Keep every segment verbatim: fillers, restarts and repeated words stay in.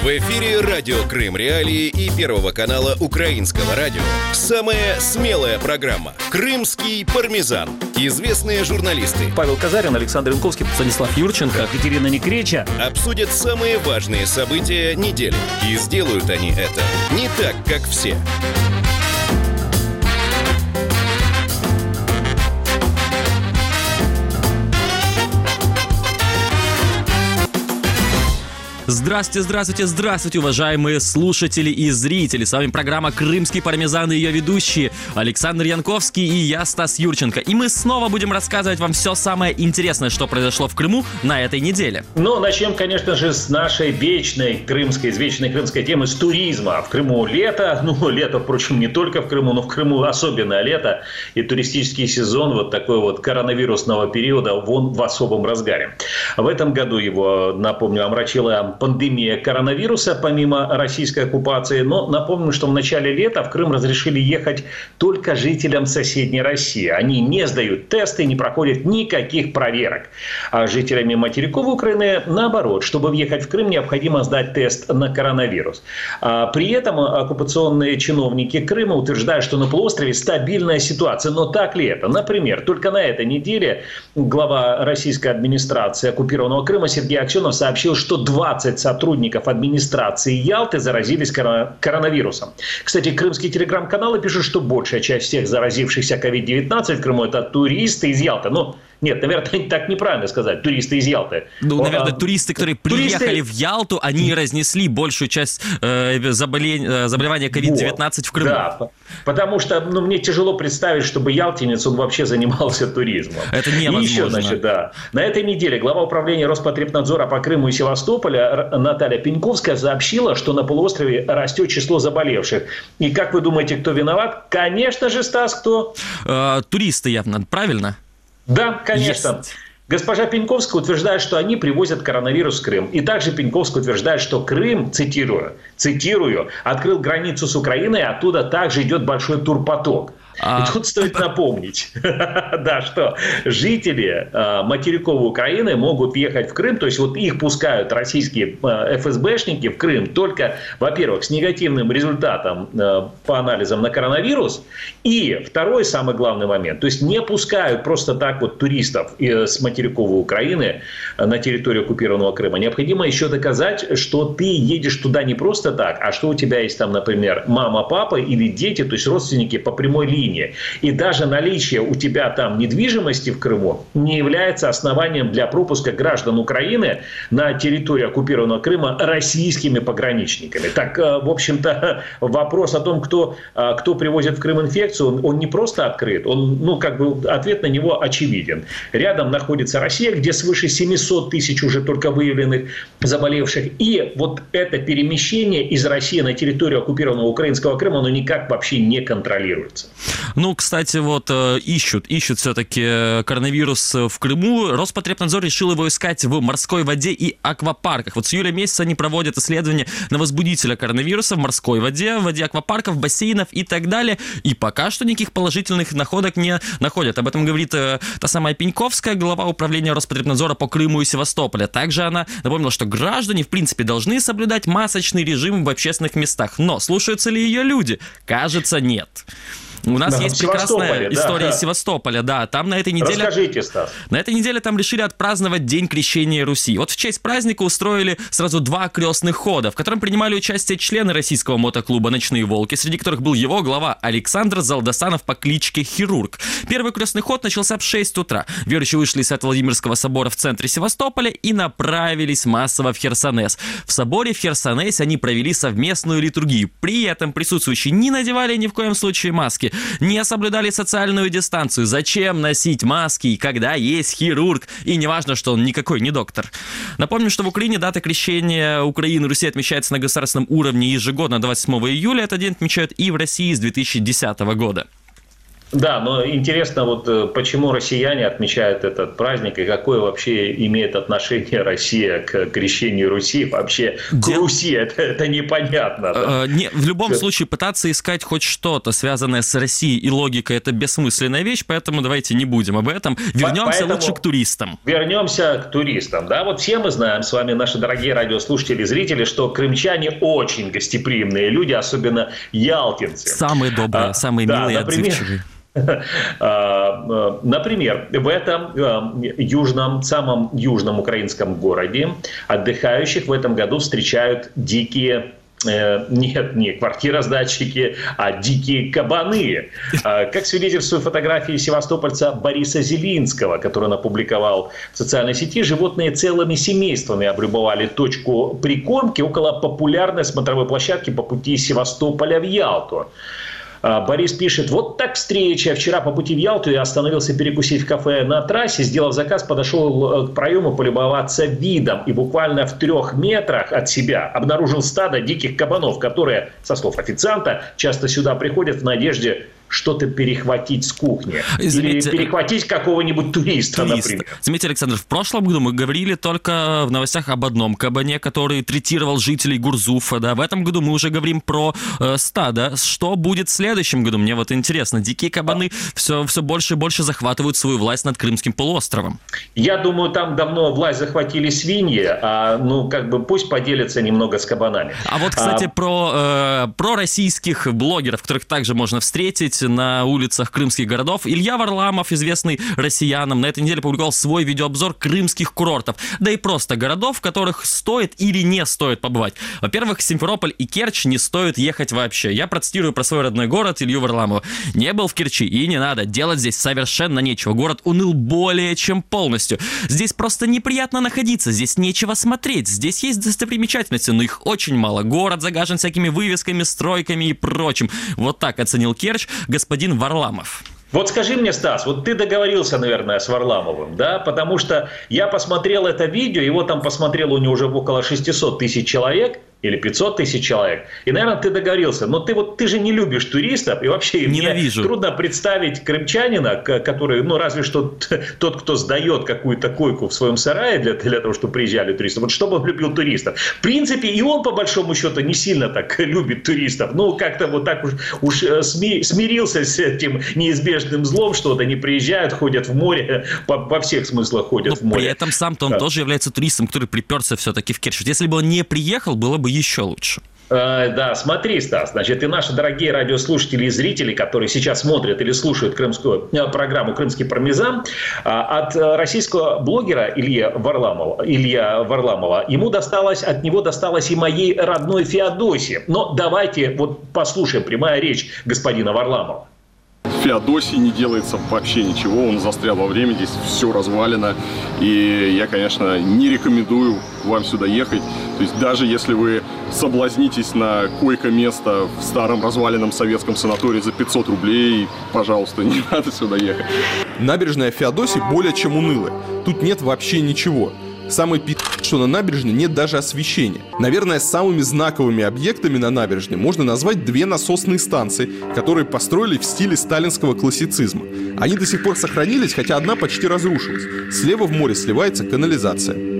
В эфире радио Крым Реалии и Первого канала Украинского радио. Самая смелая программа «Крымский пармезан». Известные журналисты Павел Казарин, Александр Янковский, Станислав Юрченко, Екатерина Некреча обсудят самые важные события недели. И сделают они это не так, как все. Здравствуйте, здравствуйте, здравствуйте, уважаемые слушатели и зрители. С вами программа «Крымский пармезан» и ее ведущие Александр Янковский и я, Стас Юрченко. И мы снова будем рассказывать вам все самое интересное, что произошло в Крыму на этой неделе. Ну, начнем, конечно же, с нашей вечной крымской, с вечной крымской темы, с туризма. В Крыму лето, ну, лето, впрочем, не только в Крыму, но в Крыму особенное лето. И туристический сезон вот такой вот коронавирусного периода, вон в особом разгаре. В этом году его, напомню, омрачила пандемия коронавируса, помимо российской оккупации. Но напомню, что в начале лета в Крым разрешили ехать только жителям соседней России. Они не сдают тесты, не проходят никаких проверок. А жителями материковой Украины, наоборот, чтобы въехать в Крым, необходимо сдать тест на коронавирус. А при этом оккупационные чиновники Крыма утверждают, что на полуострове стабильная ситуация. Но так ли это? Например, только на этой неделе глава российской администрации оккупированного Крыма Сергей Аксенов сообщил, что двадцать сотрудников администрации Ялты заразились коронавирусом. Кстати, крымские телеграм-каналы пишут, что большая часть всех заразившихся ковид девятнадцать в Крыму – это туристы из Ялты. Ну, нет, наверное, так неправильно сказать, туристы из Ялты. Ну, наверное, а, туристы, которые приехали туристы... в Ялту, они разнесли большую часть э, заболе... заболевания ковид девятнадцать вот, в Крыму. Да, потому что ну, мне тяжело представить, чтобы ялтинец, он вообще занимался туризмом. Это невозможно. И еще, значит, да. На этой неделе глава управления Роспотребнадзора по Крыму и Севастополя Наталья Пеньковская сообщила, что на полуострове растет число заболевших. И как вы думаете, кто виноват? Конечно же, Стас, кто? Э, туристы явно, правильно? Да, конечно. Есть. Госпожа Пеньковская утверждает, что они привозят коронавирус в Крым. И также Пеньковская утверждает, что Крым, цитирую, цитирую, открыл границу с Украиной, и оттуда также идет большой турпоток. А... И тут стоит напомнить, да, что жители материковой Украины могут въехать в Крым, то есть вот их пускают российские эф эс бэшники в Крым только, во-первых, с негативным результатом по анализам на коронавирус, и второй самый главный момент, то есть не пускают просто так вот туристов с материковой Украины на территорию оккупированного Крыма. Необходимо еще доказать, что ты едешь туда не просто так, а что у тебя есть там, например, мама, папа или дети, то есть родственники по прямой линии. И даже наличие у тебя там недвижимости в Крыму не является основанием для пропуска граждан Украины на территорию оккупированного Крыма российскими пограничниками. Так, в общем-то, вопрос о том, кто, кто привозит в Крым инфекцию, он, он не просто открыт, он, ну, как бы ответ на него очевиден. Рядом находится Россия, где свыше семьсот тысяч уже только выявленных заболевших. И вот это перемещение из России на территорию оккупированного украинского Крыма, оно никак вообще не контролируется. Ну, кстати, вот ищут, ищут все-таки коронавирус в Крыму. Роспотребнадзор решил его искать в морской воде и аквапарках. Вот с июля месяца они проводят исследования на возбудителя коронавируса в морской воде, в воде аквапарков, бассейнов и так далее. И пока что никаких положительных находок не находят. Об этом говорит та самая Пеньковская, глава управления Роспотребнадзора по Крыму и Севастополю. Также она напомнила, что граждане, в принципе, должны соблюдать масочный режим в общественных местах. Но слушаются ли ее люди? Кажется, нет. У нас да, есть прекрасная история да. из Севастополя, да, там на этой неделе... Расскажите, Стас. На этой неделе там решили отпраздновать День Крещения Руси. Вот в честь праздника устроили сразу два крестных хода, в котором принимали участие члены российского мотоклуба «Ночные волки», среди которых был его глава Александр Залдасанов по кличке Хирург. Первый крестный ход начался в шесть утра. Верующие вышли из Свято-Владимирского собора в центре Севастополя и направились массово в Херсонес. В соборе в Херсонесе они провели совместную литургию. При этом присутствующие не надевали ни в коем случае маски, не соблюдали социальную дистанцию. Зачем носить маски, когда есть хирург? И не важно, что он никакой не доктор. Напомню, что в Украине дата крещения Украины Руси отмечается на государственном уровне ежегодно двадцать седьмого июля. Этот день отмечают и в России с две тысячи десятого года. Да, но интересно, вот почему россияне отмечают этот праздник и какое вообще имеет отношение Россия к крещению Руси, вообще к Дел... Руси, это, это непонятно. Да? Не, в любом Все. случае пытаться искать хоть что-то, связанное с Россией и логикой, это бессмысленная вещь, поэтому давайте не будем об этом. Вернемся поэтому лучше к туристам. Вернемся к туристам. Да, вот все мы знаем с вами, наши дорогие радиослушатели и зрители, что крымчане очень гостеприимные люди, особенно ялтинцы. Самые добрые, а, самые да, милые, например, отзывчивые. Например, в этом южном, самом южном украинском городе отдыхающих в этом году встречают дикие, нет, не квартироздатчики, а дикие кабаны. Как свидетельствуют фотографии севастопольца Бориса Зелинского, который он опубликовал в социальной сети, животные целыми семействами облюбовали точку прикормки около популярной смотровой площадки по пути из Севастополя в Ялту. Борис пишет: вот так встреча. Вчера по пути в Ялту я остановился перекусить в кафе на трассе, сделав заказ, подошел к проему полюбоваться видом. И буквально в трех метрах от себя обнаружил стадо диких кабанов, которые, со слов официанта, часто сюда приходят в надежде что-то перехватить с кухни. Заметьте, или перехватить какого-нибудь туриста, турист. например. Заметьте, Александр, в прошлом году мы говорили только в новостях об одном кабане, который третировал жителей Гурзуфа. Да? В этом году мы уже говорим про э, стадо. Что будет в следующем году? Мне вот интересно. Дикие кабаны а. все, все больше и больше захватывают свою власть над Крымским полуостровом. Я думаю, там давно власть захватили свиньи, а ну как бы пусть поделятся немного с кабанами. А вот, кстати, а... про, э, про российских блогеров, которых также можно встретить на улицах крымских городов. Илья Варламов, известный россиянам, на этой неделе публиковал свой видеообзор крымских курортов, да и просто городов, в которых стоит или не стоит побывать. Во-первых, Симферополь и Керчь не стоит ехать вообще. Я процитирую про свой родной город Илью Варламова. Не был в Керчи и не надо. Делать здесь совершенно нечего. Город уныл более чем полностью. Здесь просто неприятно находиться. Здесь нечего смотреть. Здесь есть достопримечательности, но их очень мало. Город загажен всякими вывесками, стройками и прочим. Вот так оценил Керчь господин Варламов. Вот скажи мне, Стас, вот ты договорился, наверное, с Варламовым, да? Потому что я посмотрел это видео, его там посмотрело у него уже около шестьсот тысяч человек, или пятьсот тысяч человек. И, наверное, ты договорился. Но ты вот ты же не любишь туристов. И вообще Ненавижу. Мне трудно представить крымчанина, который, ну, разве что тот, кто сдает какую-то койку в своем сарае для, для того, чтобы приезжали туристы. Вот чтобы он любил туристов. В принципе, и он, по большому счету, не сильно так любит туристов. Ну, как-то вот так уж, уж смирился с этим неизбежным злом, что они приезжают, ходят в море, по, во всех смыслах ходят Но в море. При этом сам-то он да. тоже является туристом, который приперся все-таки в Керчь. Если бы он не приехал, было бы еще лучше. Э, да, смотри, Стас, значит, и наши дорогие радиослушатели и зрители, которые сейчас смотрят или слушают крымскую э, программу «Крымский пармезан», э, от российского блогера Илья Варламова, Илья Варламова, ему досталось, от него досталось и моей родной Феодосии. Но давайте вот послушаем прямая речь господина Варламова. В Феодосии не делается вообще ничего, он застрял во времени, здесь все развалено. И я, конечно, не рекомендую вам сюда ехать. То есть даже если вы соблазнитесь на койко-место в старом разваленном советском санатории за пятьсот рублей, пожалуйста, не надо сюда ехать. Набережная Феодосии более чем унылая. Тут нет вообще ничего. Самый пи***, что на набережной нет даже освещения. Наверное, самыми знаковыми объектами на набережной можно назвать две насосные станции, которые построили в стиле сталинского классицизма. Они до сих пор сохранились, хотя одна почти разрушилась. Слева в море сливается канализация.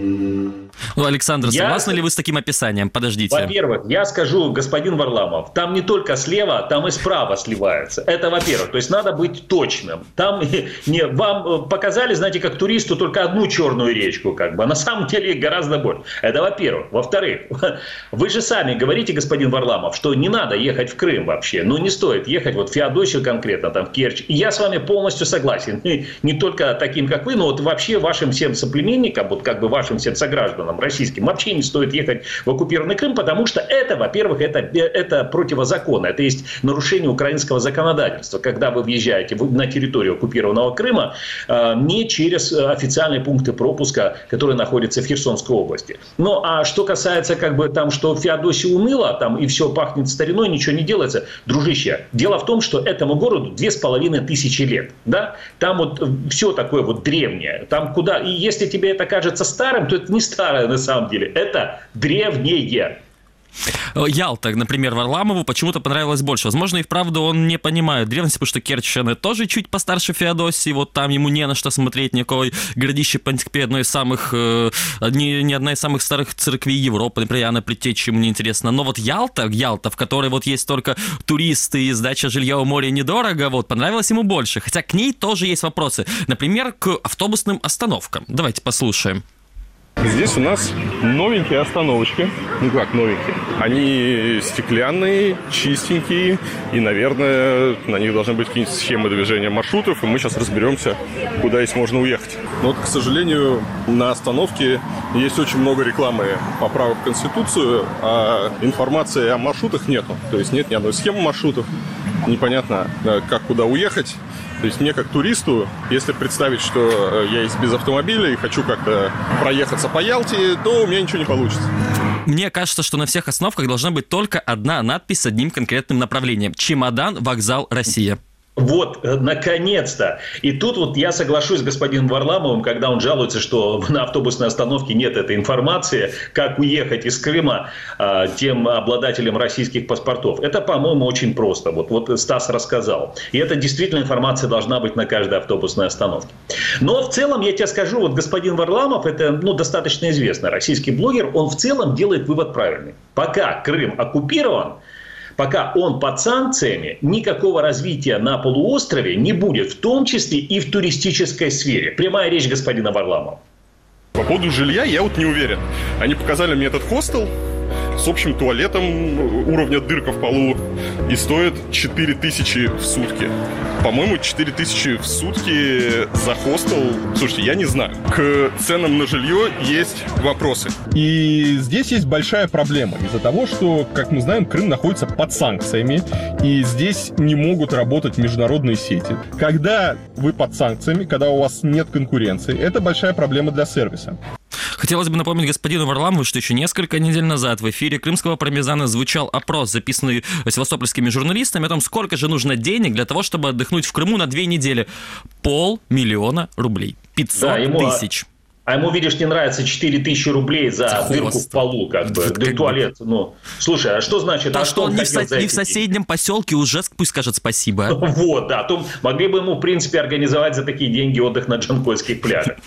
Ну, Александр, согласны я... ли вы с таким описанием? Подождите. Во-первых, я скажу, господин Варламов, там не только слева, там и справа сливается. Это во-первых. То есть надо быть точным. Там не, вам показали, знаете, как туристу только одну черную речку, как бы. А на самом деле их гораздо больше. Это во-первых. Во-вторых, вы же сами говорите, господин Варламов, что не надо ехать в Крым вообще. Ну, не стоит ехать вот в Феодосию конкретно, там в Керчь. И я с вами полностью согласен. Не, не только таким, как вы, но вот вообще вашим всем соплеменникам, вот как бы вашим всем согражданам российским, вообще не стоит ехать в оккупированный Крым, потому что это, во-первых, это, это противозаконно. Это есть нарушение украинского законодательства, когда вы въезжаете на территорию оккупированного Крыма э, не через официальные пункты пропуска, которые находятся в Херсонской области. Ну, а что касается, как бы, там, что Феодосия уныла, там, и все пахнет стариной, ничего не делается, дружище, дело в том, что этому городу две с половиной тысячи лет, да, там вот все такое вот древнее, там куда, и если тебе это кажется старым, то это не старое на самом деле, это древнее. Ялта, например, Варламову почему-то понравилось больше. Возможно, и вправду он не понимает древности, потому что Керчь, она тоже чуть постарше Феодосии, вот там ему не на что смотреть, никакой городище Пантикпе, одной из самых, э, не, не одна из самых старых церквей Европы, например, Иоанна Предтечи, ему не интересно. Но вот Ялта, Ялта, в которой вот есть только туристы и сдача жилья у моря недорого, вот, понравилось ему больше. Хотя к ней тоже есть вопросы. Например, к автобусным остановкам. Давайте послушаем. Здесь у нас новенькие остановочки. Ну как новенькие? Они стеклянные, чистенькие. И, наверное, на них должны быть какие-нибудь схемы движения маршрутов. И мы сейчас разберемся, куда здесь можно уехать. Но вот, к сожалению, на остановке есть очень много рекламы поправок в Конституцию, а информации о маршрутах нету. То есть нет ни одной схемы маршрутов. Непонятно, как куда уехать. То есть мне, как туристу, если представить, что я есть без автомобиля и хочу как-то проехаться по Ялте, то у меня ничего не получится. Мне кажется, что на всех остановках должна быть только одна надпись с одним конкретным направлением. Чемодан, вокзал, Россия. Вот, наконец-то. И тут вот я соглашусь с господином Варламовым, когда он жалуется, что на автобусной остановке нет этой информации, как уехать из Крыма а, тем обладателям российских паспортов. Это, по-моему, очень просто. Вот, вот Стас рассказал. И это действительно информация должна быть на каждой автобусной остановке. Но в целом, я тебе скажу, вот господин Варламов, это ну, достаточно известный российский блогер, он в целом делает вывод правильный. Пока Крым оккупирован, пока он под санкциями, никакого развития на полуострове не будет, в том числе и в туристической сфере. Прямая речь господина Варламова. По поводу жилья я вот не уверен. Они показали мне этот хостел с общим туалетом уровня дырка в полу и стоит четыре тысячи в сутки. По-моему, четыре тысячи в сутки за хостел. Слушайте, я не знаю. К ценам на жилье есть вопросы. И здесь есть большая проблема из-за того, что, как мы знаем, Крым находится под санкциями, и здесь не могут работать международные сети. Когда вы под санкциями, когда у вас нет конкуренции, это большая проблема для сервиса. Хотелось бы напомнить господину Варламову, что еще несколько недель назад в эфире «Крымского пармезана» звучал опрос, записанный севастопольскими журналистами, о том, сколько же нужно денег для того, чтобы отдохнуть в Крыму на две недели. Полмиллиона рублей. пятьсот тысяч. А ему, видишь, не нравится четыре тысячи рублей за Хвост. дырку в полу, как бы, для туалета. Ну, слушай, а что значит? То, а что он не в, со- не в соседнем поселке, уже пусть скажет спасибо. Вот, да. То могли бы ему, в принципе, организовать за такие деньги отдых на Джанкойских пляжах.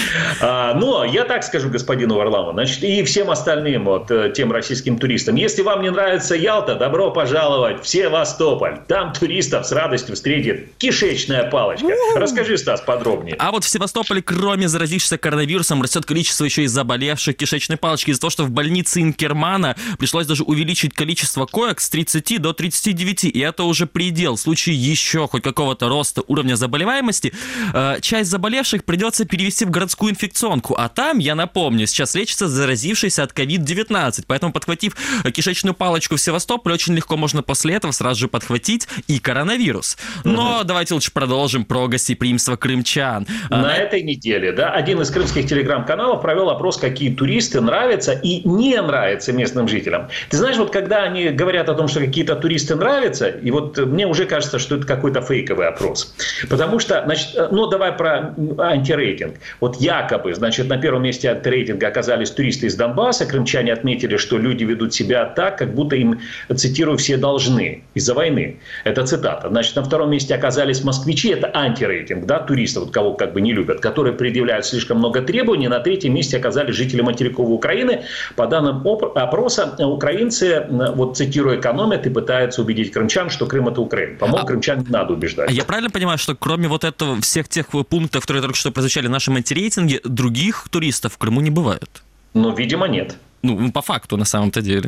А, но я так скажу господину Варламову, значит, и всем остальным вот тем российским туристам. Если вам не нравится Ялта, добро пожаловать в Севастополь. Там туристов с радостью встретит кишечная палочка. Расскажи, Стас, подробнее. А вот в Севастополе, кроме заразившихся коронавирусом, растет количество еще и заболевших кишечной палочки из-за того, что в больнице Инкермана пришлось даже увеличить количество коек с тридцати до тридцати девяти, и это уже предел. В случае еще хоть какого-то роста уровня заболеваемости, э, часть заболевших придется перевести в городскую инфекционку, а там, я напомню, сейчас лечится заразившийся от ковид девятнадцать, поэтому, подхватив кишечную палочку в Севастополе, очень легко можно после этого сразу же подхватить и коронавирус. Но угу. давайте лучше продолжим про гостеприимство крымчан. На, на этой неделе, да, один из крымских телеграм-каналов провел опрос, какие туристы нравятся и не нравятся местным жителям. Ты знаешь, вот когда они говорят о том, что какие-то туристы нравятся, и вот мне уже кажется, что это какой-то фейковый опрос. Потому что, значит, ну давай про антирейтинг. Вот якобы, значит, на первом месте антирейтинга оказались туристы из Донбасса. Крымчане отметили, что люди ведут себя так, как будто им, цитирую, все должны из-за войны. Это цитата. Значит, на втором месте оказались москвичи. Это антирейтинг, да, туристов, вот кого как бы не любят, которые предъявляют слишком много требований. На третьем месте оказались жители материковой Украины. По данным опроса, украинцы, вот цитирую, экономят и пытаются убедить крымчан, что Крым — это Украина. По-моему, а, крымчан не надо убеждать. А я правильно понимаю, что кроме вот этого, всех тех пунктов, которые только что прозвучали в нашем антирейтинге, других туристов в Крыму не бывает? Ну, видимо, нет. Ну, по факту, на самом-то деле.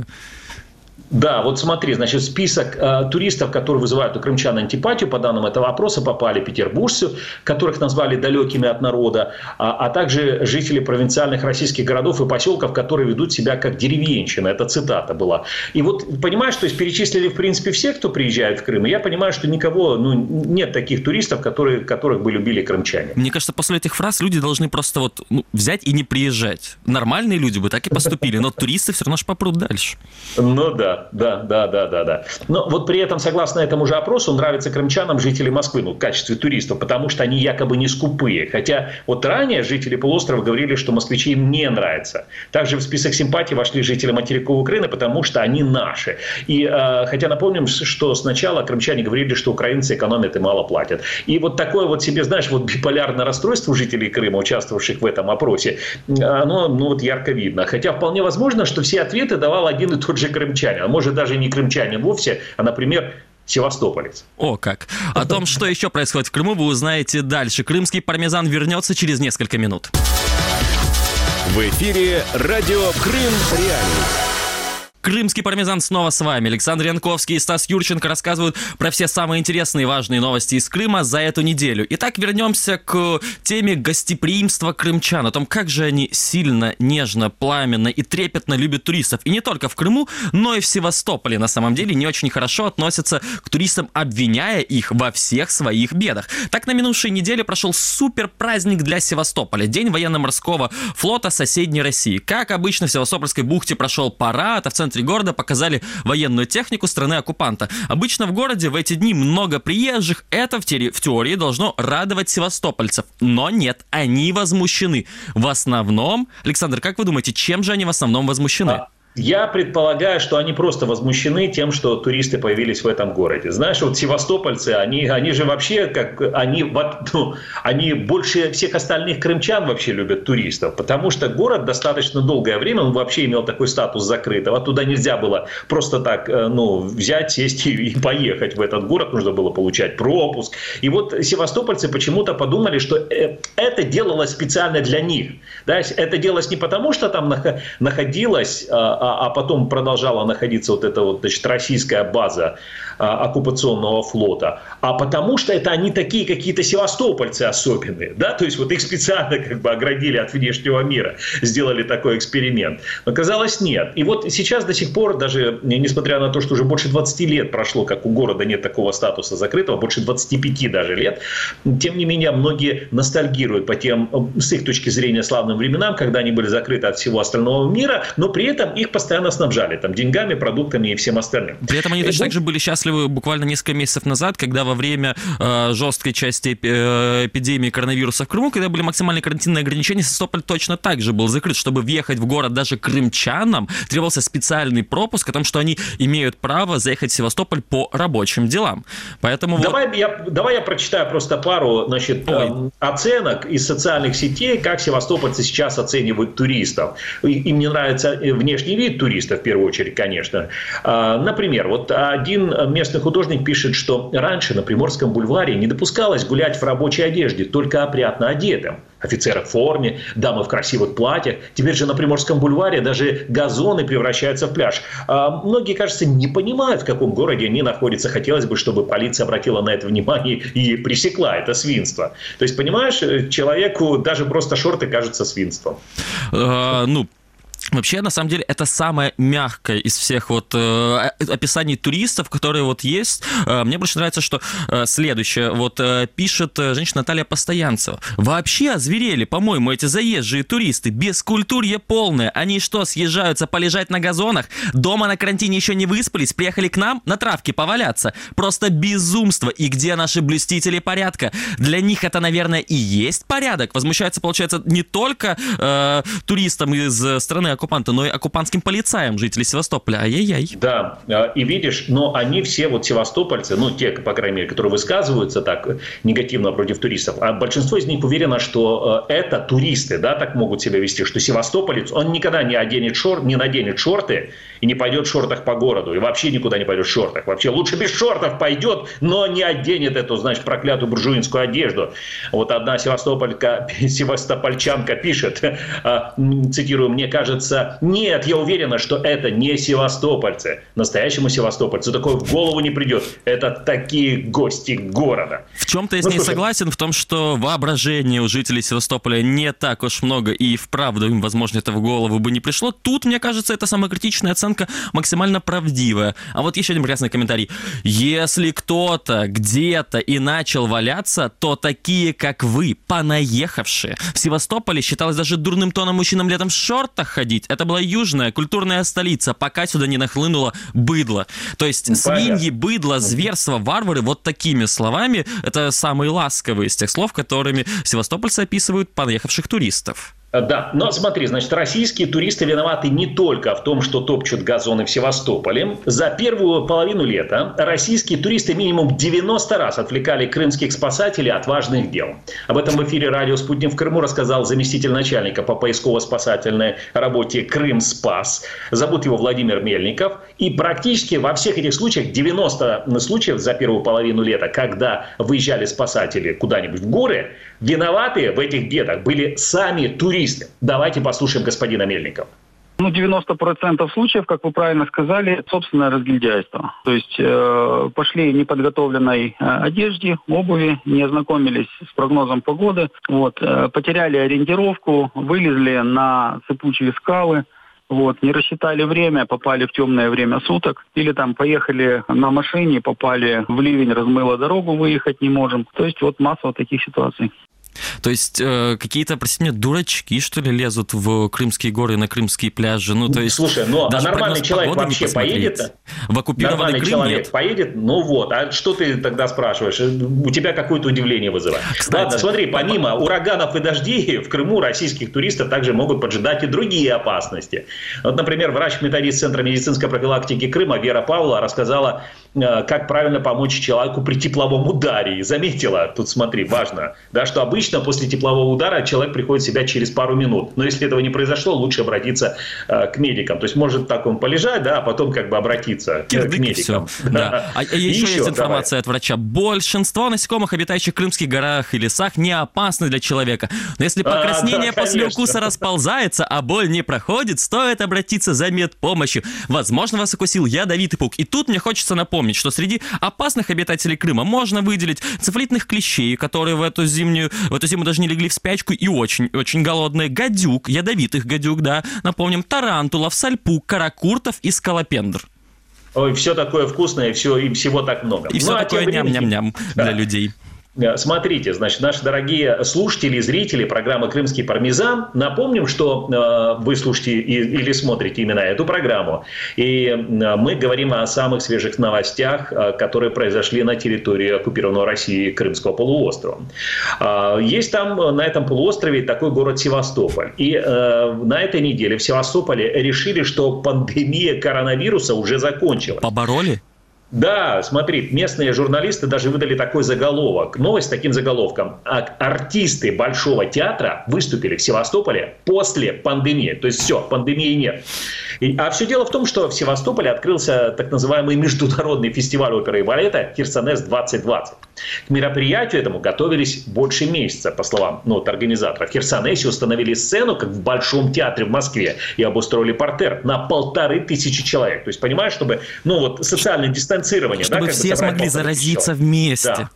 Да, вот смотри, значит, список э, туристов, которые вызывают у крымчан антипатию, по данным этого опроса, попали петербуржцы, которых назвали далекими от народа, а, а также жители провинциальных российских городов и поселков, которые ведут себя как деревенщина. Это цитата была. И вот понимаешь, то есть перечислили, в принципе, всех, кто приезжает в Крым, и я понимаю, что никого, ну, нет таких туристов, которые, которых бы любили крымчане. Мне кажется, после этих фраз люди должны просто вот ну, взять и не приезжать. Нормальные люди бы так и поступили, но туристы все равно ж попрут дальше. Ну да. да, да, да, да, да, да. Но вот при этом, согласно этому же опросу, нравится крымчанам жители Москвы, ну, в качестве туристов, потому что они якобы не скупые. Хотя вот ранее жители полуострова говорили, что москвичи им не нравятся. Также в список симпатий вошли жители материковой Украины, потому что они наши. И э, хотя напомним, что сначала крымчане говорили, что украинцы экономят и мало платят. И вот такое вот себе, знаешь, вот биполярное расстройство у жителей Крыма, участвовавших в этом опросе, оно, ну, вот ярко видно. Хотя вполне возможно, что все ответы давал один и тот же крымчанин. А может даже не крымчанин вовсе, а, например, севастополец. О, как. О том, что еще происходит в Крыму, вы узнаете дальше. Крымский пармезан вернется через несколько минут. В эфире радио Крым Реалии. Крымский пармезан снова с вами. Александр Янковский и Стас Юрченко рассказывают про все самые интересные и важные новости из Крыма за эту неделю. Итак, вернемся к теме гостеприимства крымчан. О том, как же они сильно, нежно, пламенно и трепетно любят туристов. И не только в Крыму, но и в Севастополе. На самом деле не очень хорошо относятся к туристам, обвиняя их во всех своих бедах. Так, на минувшей неделе прошел супер праздник для Севастополя. День военно-морского флота соседней России. Как обычно, в Севастопольской бухте прошел парад, а в центре города показали военную технику страны-оккупанта. Обычно в городе в эти дни много приезжих. Это в, теории, в теории должно радовать севастопольцев. Но нет, они возмущены. В основном, Александр, как вы думаете, чем же они в основном возмущены? Я предполагаю, что они просто возмущены тем, что туристы появились в этом городе. Знаешь, вот севастопольцы, они, они же вообще, как они, ну, они больше всех остальных крымчан вообще любят туристов, потому что город достаточно долгое время, он вообще имел такой статус закрытого. Туда нельзя было просто так, ну, взять, сесть и, и поехать в этот город, нужно было получать пропуск. И вот севастопольцы почему-то подумали, что это делалось специально для них. Да? Это делалось не потому, что там находилось... а потом продолжала находиться вот эта вот, значит, российская база а, оккупационного флота, а потому что это они такие какие-то севастопольцы особенные, да, то есть вот их специально как бы оградили от внешнего мира, сделали такой эксперимент. Но оказалось нет. И вот сейчас до сих пор, даже несмотря на то, что уже больше двадцати лет прошло, как у города нет такого статуса закрытого, больше двадцати пяти даже лет, тем не менее многие ностальгируют по тем, с их точки зрения, славным временам, когда они были закрыты от всего остального мира, но при этом их постоянно снабжали там деньгами, продуктами и всем остальным. При этом они точно так же были счастливы буквально несколько месяцев назад, когда во время э, жесткой части э, эпидемии коронавируса в Крыму, когда были максимальные карантинные ограничения, Севастополь точно так же был закрыт. Чтобы въехать в город даже крымчанам, требовался специальный пропуск о том, что они имеют право заехать в Севастополь по рабочим делам. Поэтому давай, вот... я, давай я прочитаю просто пару, значит, э, оценок из социальных сетей, как севастопольцы сейчас оценивают туристов. Им не нравится внешний вид туристов, в первую очередь, конечно. Например, вот один местный художник пишет, что раньше на Приморском бульваре не допускалось гулять в рабочей одежде, только опрятно одетым. Офицеры в форме, дамы в красивых платьях. Теперь же на Приморском бульваре даже газоны превращаются в пляж. Многие, кажется, не понимают, в каком городе они находятся. Хотелось бы, чтобы полиция обратила на это внимание и пресекла это свинство. То есть, понимаешь, человеку даже просто шорты кажутся свинством. А, ну... Вообще, на самом деле, это самое мягкое из всех вот э, описаний туристов, которые вот есть. Э, мне больше нравится, что э, следующее. Вот э, пишет э, женщина Наталья Постоянцева. Вообще озверели, по-моему, эти заезжие туристы. Бескультурье полное. Они что, съезжаются полежать на газонах? Дома на карантине еще не выспались? Приехали к нам на травке поваляться? Просто безумство. И где наши блюстители порядка? Для них это, наверное, и есть порядок. Возмущается, получается, не только э, туристам из страны оккупанта, но и оккупантским полицаям жителей Севастополя. Ай-яй-яй. Да, и видишь, но они все вот севастопольцы, ну те, по крайней мере, которые высказываются так негативно против туристов, а большинство из них уверено, что это туристы, да, так могут себя вести, что севастополец, он никогда не оденет шорт, не наденет шорты и не пойдет в шортах по городу, и вообще никуда не пойдет в шортах. Вообще лучше без шортов пойдет, но не оденет эту, значит, проклятую буржуинскую одежду. Вот одна севастополька, севастопольчанка пишет, цитирую, мне кажется, нет, я уверена, что это не севастопольцы. Настоящему севастопольцу такое в голову не придет. Это такие гости города. В чем-то я ну, с ней слушай. согласен, в том, что воображения у жителей Севастополя не так уж много, и вправду им, возможно, это в голову бы не пришло. Тут, мне кажется, это самая критичная оценка максимально правдивая. А вот еще один прекрасный комментарий. Если кто-то где-то и начал валяться, то такие, как вы, понаехавшие. В Севастополе считалось даже дурным тоном мужчинам летом в шортах ходить. проводить. Это была южная культурная столица, пока сюда не нахлынуло быдло. То есть ну, свиньи, быдло, зверство, варвары, вот такими словами, это самые ласковые из тех слов, которыми севастопольцы описывают понаехавших туристов. Да, но смотри, значит, российские туристы виноваты не только в том, что топчут газоны в Севастополе. За первую половину лета российские туристы минимум девяносто раз отвлекали крымских спасателей от важных дел. Об этом в эфире радио «Спутник в Крыму» рассказал заместитель начальника по поисково-спасательной работе «Крым-Спас». Зовут его Владимир Мельников. И практически во всех этих случаях, девяносто случаев за первую половину лета, когда выезжали спасатели куда-нибудь в горы, виноваты в этих бедах были сами туристы. Давайте послушаем господина Мельникова. Ну, девяносто процентов случаев, как вы правильно сказали, собственное разгильдяйство. То есть э, пошли в неподготовленной э, одежде, обуви, не ознакомились с прогнозом погоды, вот, э, потеряли ориентировку, вылезли на сыпучие скалы, вот, не рассчитали время, попали в темное время суток, или там поехали на машине, попали в ливень, размыло дорогу, выехать не можем. То есть вот масса вот таких ситуаций. То есть э, какие-то, простите меня, дурачки, что ли, лезут в крымские горы, на крымские пляжи? Ну, то есть, слушай, ну, а нормальный человек вообще поедет? В оккупированный нормальный Крым человек нет. поедет? Ну вот, а что ты тогда спрашиваешь? У тебя какое-то удивление вызывает. Кстати, ладно, смотри, помимо ураганов и дождей, в Крыму российских туристов также могут поджидать и другие опасности. Вот, например, врач-методист Центра медицинской профилактики Крыма Вера Павлова рассказала, как правильно помочь человеку при тепловом ударе. И заметила, тут смотри, важно, да, что обычно после теплового удара человек приходит в себя через пару минут. Но если этого не произошло, лучше обратиться э, к медикам. То есть может так он полежать, да, а потом как бы обратиться Кирдык, к медикам. Да. Да. А, а еще, еще есть информация давай. От врача. Большинство насекомых, обитающих в крымских горах и лесах, не опасны для человека. Но если покраснение а, да, после укуса расползается, а боль не проходит, стоит обратиться за медпомощью. Возможно, вас укусил ядовитый паук. И тут мне хочется напомнить, что среди опасных обитателей Крыма можно выделить энцефалитных клещей, которые в эту зимнюю, в эту зиму даже не легли в спячку, и очень-очень голодные, гадюк, ядовитых гадюк, да, напомним, тарантулов, сальпук, каракуртов и скалопендр. Ой, все такое вкусное, все, и всего так много. И ну, все а такое ням-ням-ням да. для людей. Смотрите, значит, наши дорогие слушатели и зрители программы «Крымский пармезан», напомним, что э, вы слушаете и, или смотрите именно эту программу, и э, мы говорим о самых свежих новостях, э, которые произошли на территории оккупированного России Крымского полуострова. Э, есть там, на этом полуострове, такой город Севастополь. И э, на этой неделе в Севастополе решили, что пандемия коронавируса уже закончилась. Побороли? Да, смотри, местные журналисты даже выдали такой заголовок. Новость с таким заголовком. Артисты Большого театра выступили в Севастополе после пандемии. То есть все, пандемии нет. И, а все дело в том, что в Севастополе открылся так называемый международный фестиваль оперы и балета «Херсонес двадцать двадцать». К мероприятию этому готовились больше месяца, по словам ну, вот, организаторов. В Херсонесе установили сцену, как в Большом театре в Москве, и обустроили партер на полторы тысячи человек. То есть, понимаешь, чтобы ну, вот, социальное дистанцирование. Чтобы да, как все бы смогли заразиться вместе. Да.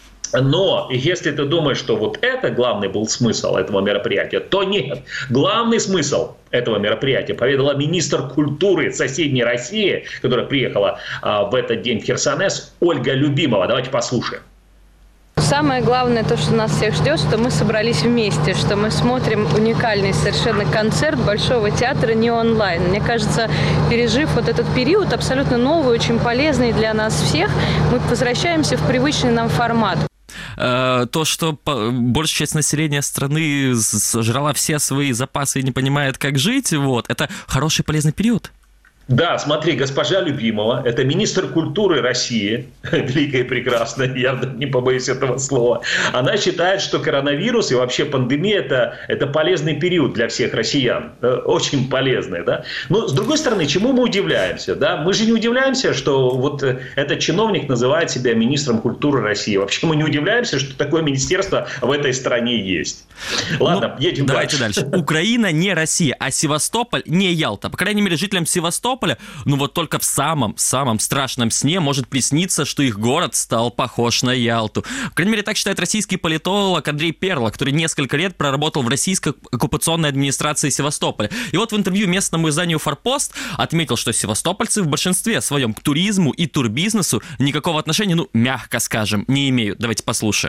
Но если ты думаешь, что вот это главный был смысл этого мероприятия, то нет. Главный смысл этого мероприятия поведала министр культуры соседней России, которая приехала а, в этот день в Херсонес, Ольга Любимова. Давайте послушаем. Самое главное, то, что нас всех ждет, что мы собрались вместе, что мы смотрим уникальный совершенно концерт Большого театра не онлайн. Мне кажется, пережив вот этот период, абсолютно новый, очень полезный для нас всех, мы возвращаемся в привычный нам формат. То, что большая часть населения страны сожрала все свои запасы и не понимает, как жить, вот, это хороший полезный период. Да, смотри, госпожа Любимова, это министр культуры России, великая и прекрасная, я не побоюсь этого слова. Она считает, что коронавирус и вообще пандемия это, это полезный период для всех россиян, очень полезный, да. Но с другой стороны, чему мы удивляемся, да? Мы же не удивляемся, что вот этот чиновник называет себя министром культуры России. Вообще мы не удивляемся, что такое министерство в этой стране есть. Ладно, ну, едем давайте дальше. дальше. Украина не Россия, а Севастополь не Ялта. По крайней мере, жителям Севастополя ну вот только в самом-самом страшном сне может присниться, что их город стал похож на Ялту. По крайней мере, так считает российский политолог Андрей Перло, который несколько лет проработал в российской оккупационной администрации Севастополя. И вот в интервью местному изданию «Форпост» отметил, что севастопольцы в большинстве своем к туризму и турбизнесу никакого отношения, ну, мягко скажем, не имеют. Давайте послушаем.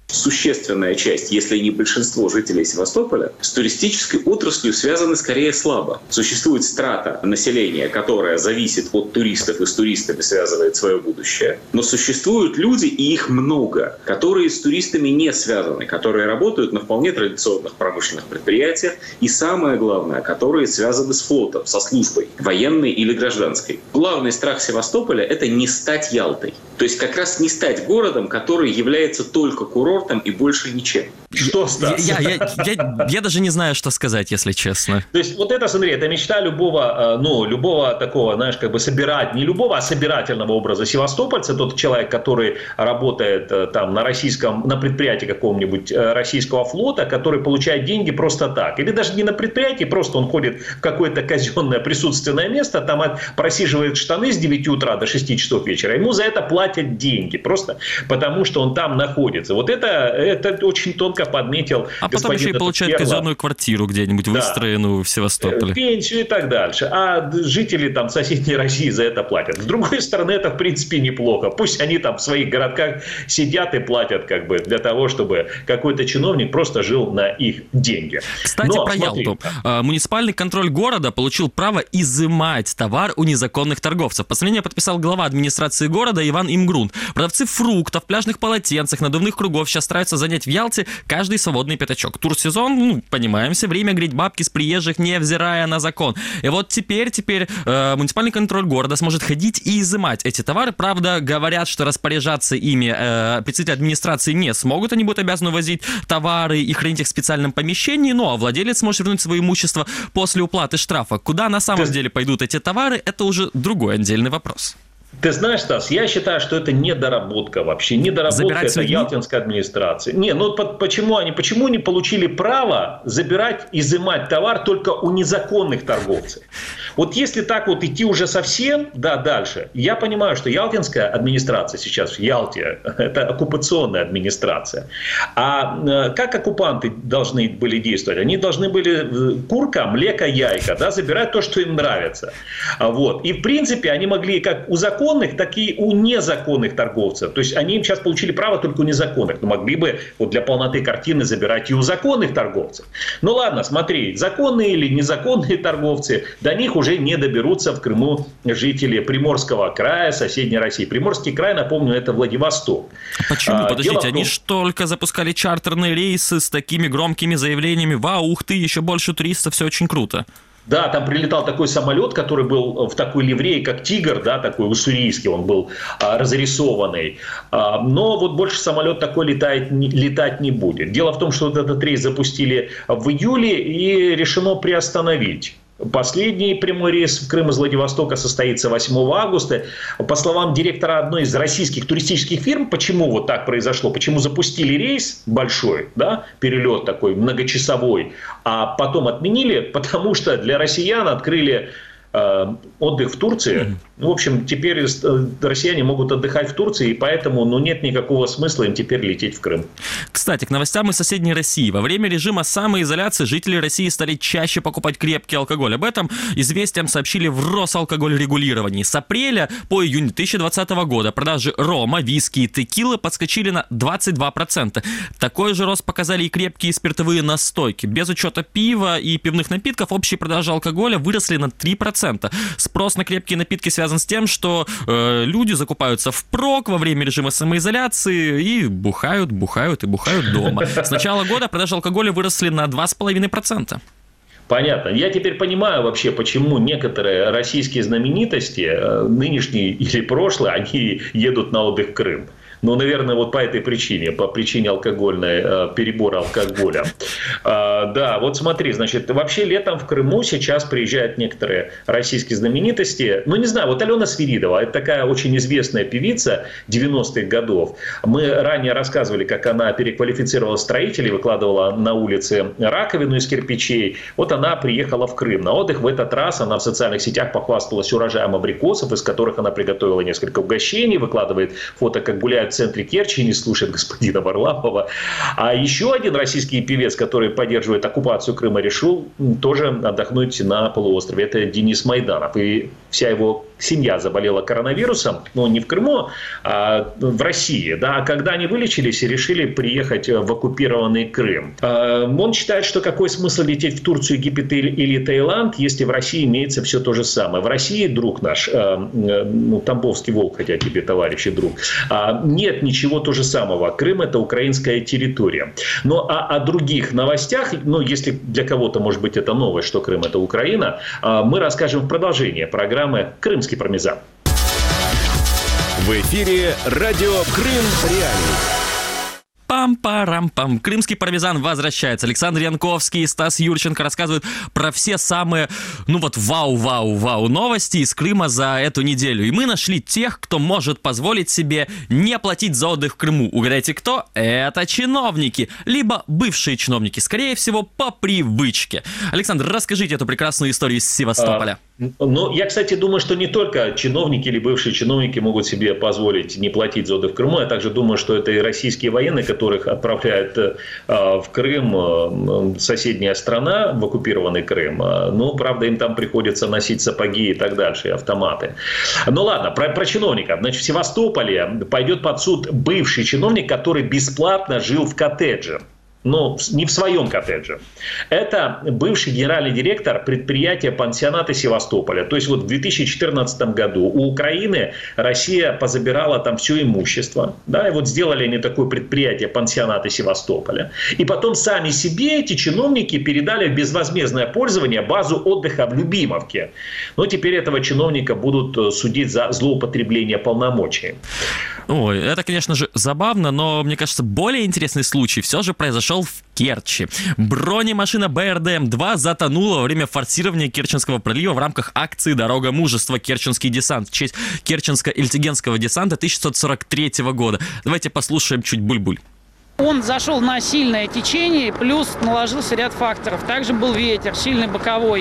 существенная часть, если не большинство жителей Севастополя, с туристической отраслью связаны скорее слабо. Существует страта населения, которая зависит от туристов и с туристами связывает свое будущее. Но существуют люди, и их много, которые с туристами не связаны, которые работают на вполне традиционных промышленных предприятиях и, самое главное, которые связаны с флотом, со службой, военной или гражданской. Главный страх Севастополя – это не стать Ялтой. То есть как раз не стать городом, который является только курортом и больше ничем. Что, Стас? Я, я, я, я, я даже не знаю, что сказать, если честно. То есть вот это, смотри, это мечта любого, ну, любого такого, знаешь, как бы собирать, не любого, а собирательного образа севастопольца, тот человек, который работает там на российском, на предприятии какого-нибудь российского флота, который получает деньги просто так. Или даже не на предприятии, просто он ходит в какое-то казенное присутственное место, там просиживает штаны с девяти утра до шести часов вечера, ему за это платят деньги, просто потому что он там находится. Вот это, это очень тонко подметил а потом еще и получает казенную квартиру где-нибудь, да, выстроенную в Севастополе. Пенсию и так дальше. А жители там соседней России за это платят. С другой стороны, это в принципе неплохо. Пусть они там в своих городках сидят и платят как бы для того, чтобы какой-то чиновник просто жил на их деньги. Кстати, Но, про смотри, Ялту. Муниципальный контроль города получил право изымать товар у незаконных торговцев. Постановление подписал глава администрации города Иван Имгрунт. Продавцы фруктов, пляжных полотенцах, надувных кругов сейчас стараются занять в Ялте каждый свободный пятачок. Турсезон, ну, понимаемся, время греть бабки с приезжих, невзирая на закон. И вот теперь, теперь э, муниципальный контроль города сможет ходить и изымать эти товары. Правда, говорят, что распоряжаться ими э, представители администрации не смогут. Они будут обязаны возить товары и хранить их в специальном помещении. Ну, а владелец сможет вернуть свое имущество после уплаты штрафа. Куда на самом Ты... деле пойдут эти товары, это уже другой отдельный вопрос. Ты знаешь, Стас, я считаю, что это недоработка вообще. Недоработка Забирать это судьи? Ялтинской администрации. Не, ну почему они, почему они получили право забирать, изымать товар только у незаконных торговцев? Вот если так вот идти уже совсем, да, дальше, я понимаю, что Ялтинская администрация сейчас в Ялте, это оккупационная администрация. А как оккупанты должны были действовать? Они должны были курка, млека, яйка, да, забирать то, что им нравится. Вот. И в принципе они могли как у законных, так и у незаконных торговцев. То есть они сейчас получили право только у незаконных, но могли бы вот для полноты картины забирать и у законных торговцев. Ну ладно, смотри, законные или незаконные торговцы, до них уже не доберутся в Крыму жители Приморского края, соседней России. Приморский край, напомню, это Владивосток. Почему? А, Подождите, том... они ж только запускали чартерные рейсы с такими громкими заявлениями: вау, ух ты, еще больше туристов, все очень круто. Да, там прилетал такой самолет, который был в такой ливрее, как «Тигр», да, такой уссурийский, он был а, разрисованный. А, но вот больше самолет такой летает, не, летать не будет. Дело в том, что вот этот рейс запустили в июле и решено приостановить. Последний прямой рейс в Крым из Владивостока состоится восьмого августа. По словам директора одной из российских туристических фирм, почему вот так произошло, почему запустили рейс большой, да, перелет такой многочасовой, а потом отменили, потому что для россиян открыли э, отдых в Турции. Ну, в общем, теперь россияне могут отдыхать в Турции, и поэтому ну, нет никакого смысла им теперь лететь в Крым. Кстати, к новостям из соседней России. Во время режима самоизоляции жители России стали чаще покупать крепкий алкоголь. Об этом известиям сообщили в Росалкогольрегулировании. С апреля по июнь две тысячи двадцатого года продажи рома, виски и текилы подскочили на двадцать два процента. Такой же рост показали и крепкие спиртовые настойки. Без учета пива и пивных напитков общие продажи алкоголя выросли на три процента. Спрос на крепкие напитки связан с тем, что э, люди закупаются впрок во время режима самоизоляции и бухают, бухают и бухают дома. С начала года продажи алкоголя выросли на два с половиной процента. Понятно. Я теперь понимаю вообще, почему некоторые российские знаменитости, нынешние или прошлые, они едут на отдых в Крым. Ну, наверное, вот по этой причине, по причине алкогольной, э, перебора алкоголя. А, да, вот смотри, значит, вообще летом в Крыму сейчас приезжают некоторые российские знаменитости. Ну, не знаю, вот Алена Свиридова, это такая очень известная певица девяностых годов. Мы ранее рассказывали, как она переквалифицировала строителей, выкладывала на улице раковину из кирпичей. Вот она приехала в Крым на отдых. В этот раз она в социальных сетях похвасталась урожаем абрикосов, из которых она приготовила несколько угощений, выкладывает фото, как гуляет в центре Керчи, не слушает господина Варламова. А еще один российский певец, который поддерживает оккупацию Крыма, решил тоже отдохнуть на полуострове. Это Денис Майданов. И вся его семья заболела коронавирусом, ну, не в Крыму, а в России, да, а когда они вылечились и решили приехать в оккупированный Крым. Он считает, что какой смысл лететь в Турцию, Египет или Таиланд, если в России имеется все то же самое. В России, друг наш, ну, Тамбовский волк, хотя тебе товарищ и друг, нет ничего то же самого. Крым – это украинская территория. Но а о других новостях, ну, если для кого-то, может быть, это новость, что Крым – это Украина, мы расскажем в продолжении программы «Крымский пармезан». В эфире радио «Крым Реалии». Пам-парам-пам. Крымский пармезан возвращается. Александр Янковский и Стас Юрченко рассказывают про все самые, ну вот, вау-вау-вау новости из Крыма за эту неделю. И мы нашли тех, кто может позволить себе не платить за отдых в Крыму. Угадайте, кто? Это чиновники. Либо бывшие чиновники. Скорее всего, по привычке. Александр, расскажите эту прекрасную историю из Севастополя. Ну, я, кстати, думаю, что не только чиновники или бывшие чиновники могут себе позволить не платить за отдых в Крыму. Я также думаю, что это и российские военные, которых отправляют э, в Крым э, соседняя страна, в оккупированный Крым. Ну, правда, им там приходится носить сапоги и так дальше, и автоматы. Ну, ладно, про, про чиновников. Значит, в Севастополе пойдет под суд бывший чиновник, который бесплатно жил в коттедже. Но не в своем коттедже. Это бывший генеральный директор предприятия пансионата Севастополя. То есть вот в две тысячи четырнадцатом году у Украины Россия позабирала там все имущество. Да, и вот сделали они такое предприятие пансионата Севастополя. И потом сами себе эти чиновники передали в безвозмездное пользование базу отдыха в Любимовке. Но теперь этого чиновника будут судить за злоупотребление полномочий. Ой, это, конечно же, забавно, но, мне кажется, более интересный случай все же произошел в Керчи. Бронемашина бэ эр дэ эм два затонула во время форсирования Керченского пролива в рамках акции «Дорога мужества. Керченский десант» в честь Керченско-Ильтигенского десанта тысяча девятьсот сорок третьего года. Давайте послушаем чуть буль-буль. Он зашел на сильное течение, плюс наложился ряд факторов. Также был ветер, сильный боковой.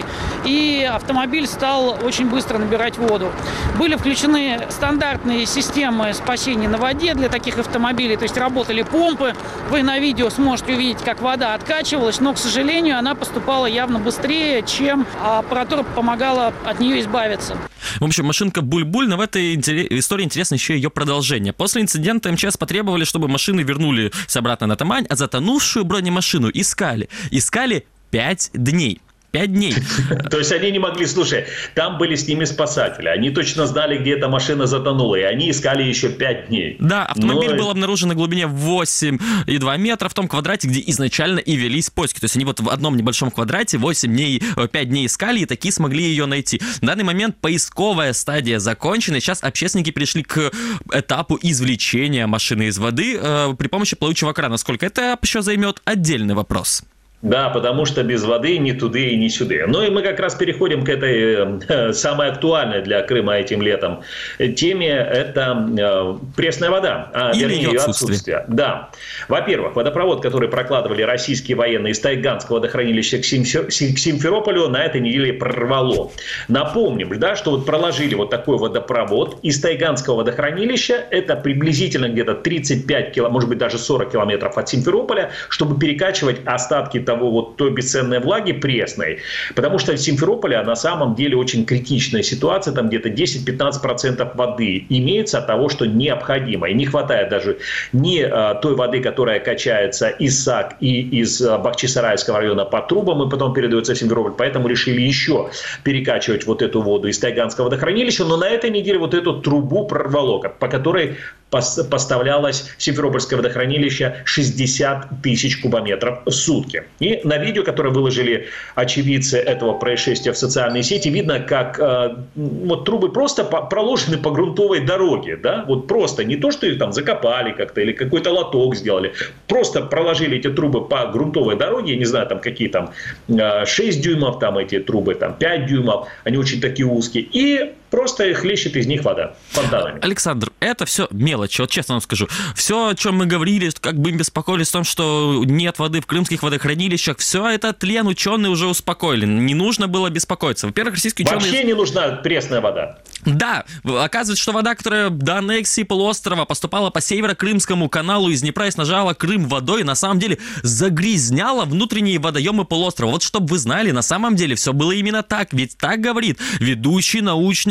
И автомобиль стал очень быстро набирать воду. Были включены стандартные системы спасения на воде для таких автомобилей. То есть работали помпы. Вы на видео сможете увидеть, как вода откачивалась. Но, к сожалению, она поступала явно быстрее, чем аппаратура помогала от нее избавиться. В общем, машинка буль-буль, но в этой истории интересно еще ее продолжение. После инцидента эм че эс потребовали, чтобы машины вернули обратно на Тамань, а затонувшую бронемашину искали. Искали пять дней. Пять дней. То есть они не могли, слушай, там были с ними спасатели, они точно знали, где эта машина затонула, и они искали еще пять дней. Да, автомобиль Но... был обнаружен на глубине восемь и два метра в том квадрате, где изначально и велись поиски. То есть они вот в одном небольшом квадрате восемь дней, пять дней искали, и такие смогли ее найти. В данный момент поисковая стадия закончена, и сейчас общественники перешли к этапу извлечения машины из воды э, при помощи плавучего крана. Сколько это еще займет, отдельный вопрос. Да, потому что без воды ни туды и ни сюды. Ну и мы как раз переходим к этой э, самой актуальной для Крыма этим летом теме. Это э, пресная вода, а, Или вернее, ее ее отсутствие. отсутствие. Да. Во-первых, водопровод, который прокладывали российские военные из Тайганского водохранилища к, Симфер... к Симферополю, на этой неделе прорвало. Напомним, да, что вот проложили вот такой водопровод из Тайганского водохранилища. Это приблизительно где-то тридцать пять километров, может быть даже сорок километров от Симферополя, чтобы перекачивать остатки того вот той бесценной влаги пресной. Потому что в Симферополе на самом деле очень критичная ситуация. Там где-то десять-пятнадцать процентов воды имеется от того, что необходимо. И не хватает даже ни а, той воды, которая качается из САК и из а, Бахчисарайского района по трубам и потом передается в Симферополь. Поэтому решили еще перекачивать вот эту воду из Тайганского водохранилища. Но на этой неделе вот эту трубу прорвало, по которой поставлялось Симферопольское водохранилище шестьдесят тысяч кубометров в сутки. И на видео, которое выложили очевидцы этого происшествия в социальные сети, видно, как э, вот трубы просто по, проложены по грунтовой дороге. Да? Вот просто, не то, что их там закопали как-то или какой-то лоток сделали. Просто проложили эти трубы по грунтовой дороге. Я не знаю, там какие там э, шесть дюймов, там эти трубы, там пять дюймов. Они очень такие узкие. И просто хлещет из них вода фонтанами. Александр, это все мелочи, вот честно вам скажу. Все, о чем мы говорили, как бы беспокоились о том, что нет воды в крымских водохранилищах, все это тлен, ученые уже успокоили. Не нужно было беспокоиться. Во-первых, российские ученые... Вообще не нужна пресная вода. Да, оказывается, что вода, которая до аннексии полуострова поступала по Северо-Крымскому каналу из Днепра и снабжала Крым водой, на самом деле загрязняла внутренние водоемы полуострова. Вот чтобы вы знали, на самом деле все было именно так. Ведь так говорит ведущий научник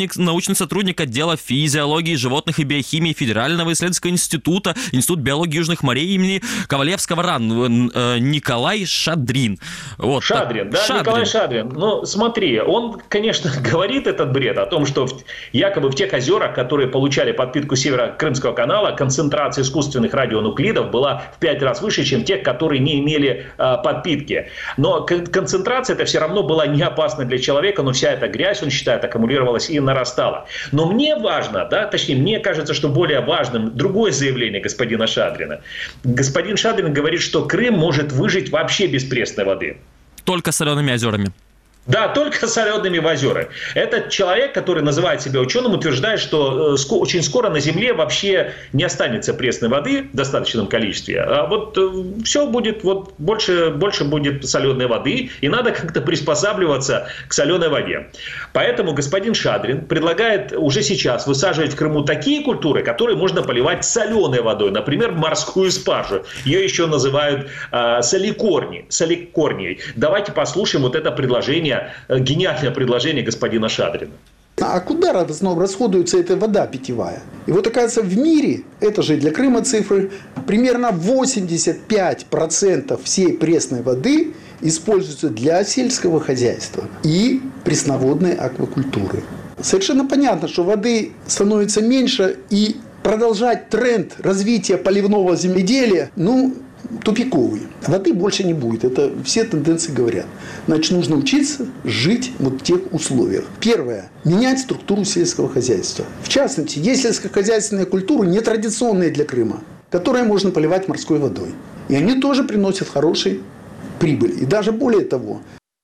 научник, научный сотрудник отдела физиологии животных и биохимии Федерального исследовательского института, Институт биологии Южных морей имени Ковалевского РАН, Николай Шадрин. Вот, Шадрин, так, да, Шадрин. Николай Шадрин. Ну, смотри, он, конечно, говорит этот бред о том, что в, якобы в тех озерах, которые получали подпитку Северо-Крымского канала, концентрация искусственных радионуклидов была в пять раз выше, чем тех, которые не имели э, подпитки. Но к- концентрация это все равно была не опасна для человека, но вся эта грязь, он считает, аккумулировалась и нарастала. Но мне важно, да, точнее, мне кажется, что более важным другое заявление господина Шадрина. Господин Шадрин говорит, что Крым может выжить вообще без пресной воды. Только солеными озерами. Да, только солеными в озера. Этот человек, который называет себя ученым, утверждает, что э, ско- очень скоро на Земле вообще не останется пресной воды в достаточном количестве. А вот э, все будет, вот больше, больше будет соленой воды, и надо как-то приспосабливаться к соленой воде. Поэтому господин Шадрин предлагает уже сейчас высаживать в Крыму такие культуры, которые можно поливать соленой водой. Например, морскую спаржу. Ее еще называют э, соликорни, соликорнией. Давайте послушаем вот это предложение, гениальное предложение господина Шадрина. А куда в основном расходуется эта вода питьевая? И вот, оказывается, в мире, это же для Крыма цифры, примерно восемьдесят пять процентов всей пресной воды используется для сельского хозяйства и пресноводной аквакультуры. Совершенно понятно, что воды становится меньше, и продолжать тренд развития поливного земледелия, ну, тупиковый. Воды больше не будет. Это все тенденции говорят. Значит, нужно учиться жить вот в тех условиях. Первое. Менять структуру сельского хозяйства. В частности, есть сельскохозяйственные культуры, нетрадиционные для Крыма, которые можно поливать морской водой. И они тоже приносят хороший прибыль. И даже более того.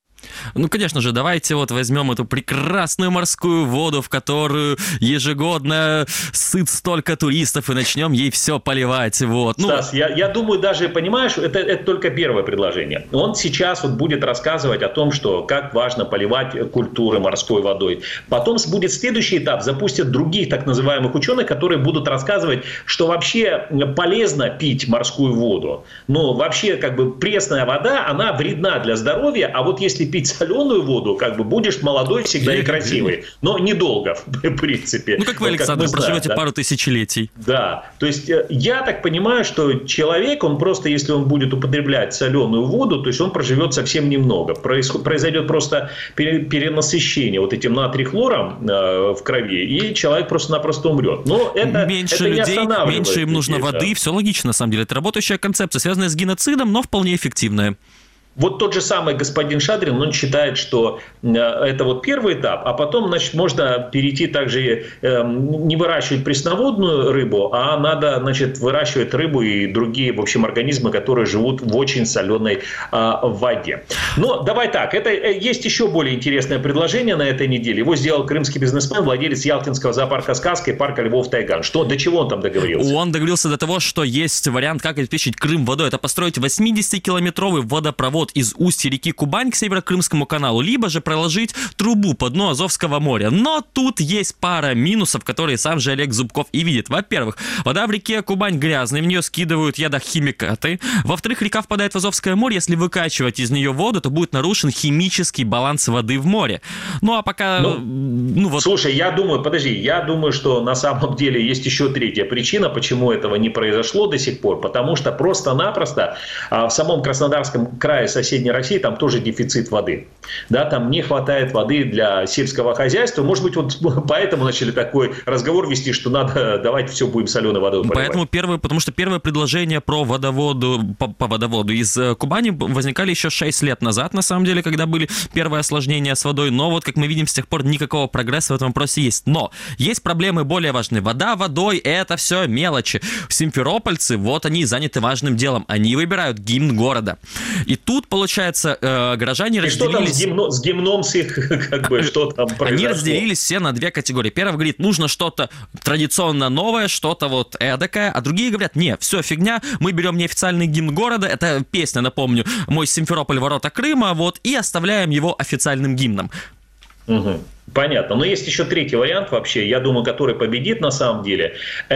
Ну, конечно же, давайте вот возьмем эту прекрасную морскую воду, в которую ежегодно сыт столько туристов, и начнем ей все поливать. Вот. Ну... Стас, я, я думаю, даже, понимаешь, это, это только первое предложение. Он сейчас вот будет рассказывать о том, что как важно поливать культуры морской водой. Потом будет следующий этап, запустят других так называемых ученых, которые будут рассказывать, что вообще полезно пить морскую воду. Но вообще как бы пресная вода, она вредна для здоровья, а вот если пить соленую воду, как бы будешь молодой всегда и красивый. Но недолго, в принципе. Ну, как вы, Александр, как проживете да? пару тысячелетий. Да. То есть, я так понимаю, что человек, он просто, если он будет употреблять соленую воду, то есть, он проживет совсем немного. Произойдет просто перенасыщение вот этим натрий-хлором в крови, и человек просто-напросто умрет. Но это, меньше это людей, не меньше им нужно людей, воды. Да. Все логично, на самом деле. Это работающая концепция, связанная с геноцидом, но вполне эффективная. Вот тот же самый господин Шадрин, он считает, что это вот первый этап, а потом, значит, можно перейти также э, не выращивать пресноводную рыбу, а надо, значит, выращивать рыбу и другие, в общем, организмы, которые живут в очень соленой э, воде. Но давай так, это есть еще более интересное предложение на этой неделе. Его сделал крымский бизнесмен, владелец Ялтинского зоопарка «Сказка» и парка Львов-Тайган. Что, до чего он там договорился? Он договорился до того, что есть вариант, как обеспечить Крым водой. Это построить восьмидесятикилометровый водопровод из устья реки Кубань к Северо-Крымскому каналу, либо же проложить трубу по дну Азовского моря. Но тут есть пара минусов, которые сам же Олег Зубков и видит. Во-первых, вода в реке Кубань грязная, в нее скидывают ядохимикаты. Во-вторых, река впадает в Азовское море, если выкачивать из нее воду, то будет нарушен химический баланс воды в море. Ну, а пока... Ну, ну, вот... Слушай, я думаю, подожди, я думаю, что на самом деле есть еще третья причина, почему этого не произошло до сих пор, потому что просто-напросто в самом Краснодарском крае соседней России там тоже дефицит воды. Да, там не хватает воды для сельского хозяйства. Может быть, вот поэтому начали такой разговор вести, что надо, давайте все будем соленой водой поливать. Поэтому первое, потому что первое предложение про водоводу, по, по водоводу из Кубани возникали еще шесть лет назад, на самом деле, когда были первые осложнения с водой. Но вот, как мы видим, с тех пор никакого прогресса в этом вопросе есть. Но есть проблемы более важные. Вода водой – это все мелочи. Симферопольцы, вот они заняты важным делом. Они выбирают гимн города. И тут, получается, э, горожане и разделились... Что там с, гимно... с гимном с их, как бы, что там произошло? Они разделились все на две категории. Первый говорит, нужно что-то традиционно новое, что-то вот эдакое, а другие говорят, не, все фигня, мы берем неофициальный гимн города, это песня, напомню, «Мой Симферополь, ворота Крыма», вот, и оставляем его официальным гимном. Угу. Понятно. Но есть еще третий вариант вообще, я думаю, который победит на самом деле.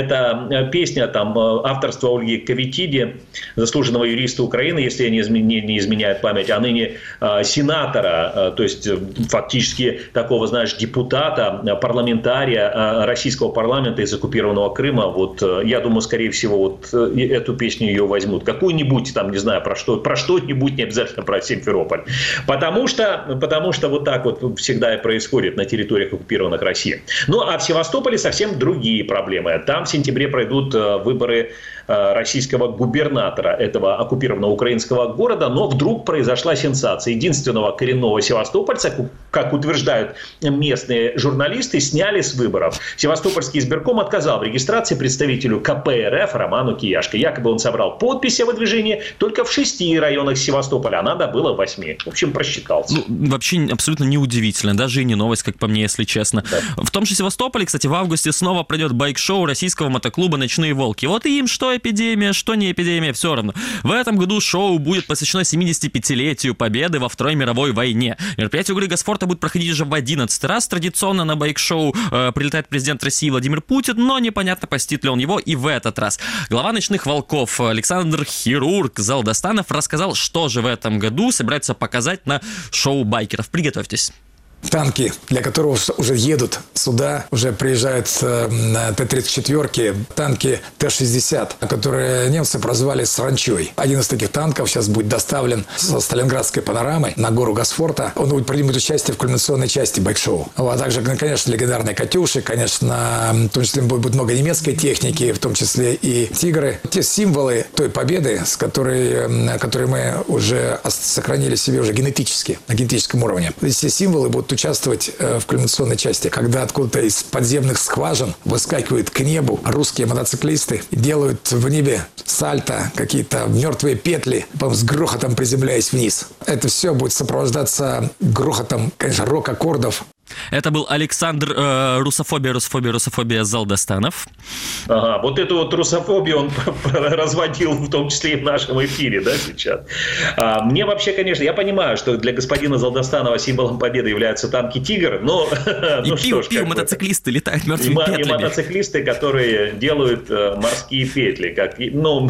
Это песня там, авторства Ольги Кавитиди, заслуженного юриста Украины, если я не, изменя, не изменяет память, а ныне э, сенатора, э, то есть фактически такого, знаешь, депутата, парламентария э, российского парламента из оккупированного Крыма. Вот, э, я думаю, скорее всего, вот э, эту песню ее возьмут. Какую-нибудь, там, не знаю, про что, про что-нибудь, не обязательно про Симферополь. Потому что, потому что вот так вот всегда и происходит на территориях оккупированных России. Ну, а в Севастополе совсем другие проблемы. Там в сентябре пройдут выборы российского губернатора этого оккупированного украинского города, но вдруг произошла сенсация. Единственного коренного севастопольца, как утверждают местные журналисты, сняли с выборов. Севастопольский избирком отказал в регистрации представителю ка пэ эр эф Роману Кияшко. Якобы он собрал подписи о выдвижении только в шести районах Севастополя, а надо было в восьми. В общем, просчитался. Ну, вообще абсолютно неудивительно, даже и не новость, как по мне, если честно. Да. В том же Севастополе, кстати, в августе снова пройдет байк-шоу российского мотоклуба «Ночные волки». Вот и им что эпидемия, что не эпидемия, все равно. В этом году шоу будет посвящено семидесятипятилетию победы во Второй мировой войне. Мероприятие у Гасфорта будет проходить уже в одиннадцатый раз. Традиционно на байк-шоу э, прилетает президент России Владимир Путин, но непонятно, посетит ли он его и в этот раз. Глава «Ночных волков» Александр «Хирург» Залдастанов рассказал, что же в этом году собирается показать на шоу байкеров. Приготовьтесь. Танки, для которого уже едут сюда, уже приезжают э, тэ тридцать четыре, танки тэ шестьдесят, которые немцы прозвали «Саранчой». Один из таких танков сейчас будет доставлен со Сталинградской панорамой на гору Гасфорта. Он будет принимать участие в кульминационной части байк-шоу. А также, конечно, легендарные «Катюши», конечно, в том числе будет много немецкой техники, в том числе и «Тигры». Те символы той победы, с которой, которые мы уже сохранили себе уже генетически, на генетическом уровне. Эти символы будут участвовать в кульминационной части, когда откуда-то из подземных скважин выскакивают к небу русские мотоциклисты, делают в небе сальто, какие-то мертвые петли, потом с грохотом приземляясь вниз. Это все будет сопровождаться грохотом, конечно, рок-аккордов. Это был Александр э, русофобия, русофобия, русофобия Залдастанов. Ага, вот эту вот русофобию он разводил в том числе и в нашем эфире, да, сейчас. А, мне вообще, конечно, я понимаю, что для господина Залдастанова символом победы являются танки «Тигр», но... И ну, пиу, что ж, пиу, мотоциклисты летают мертвыми и, петлями. И мотоциклисты, которые делают э, морские петли, как, ну...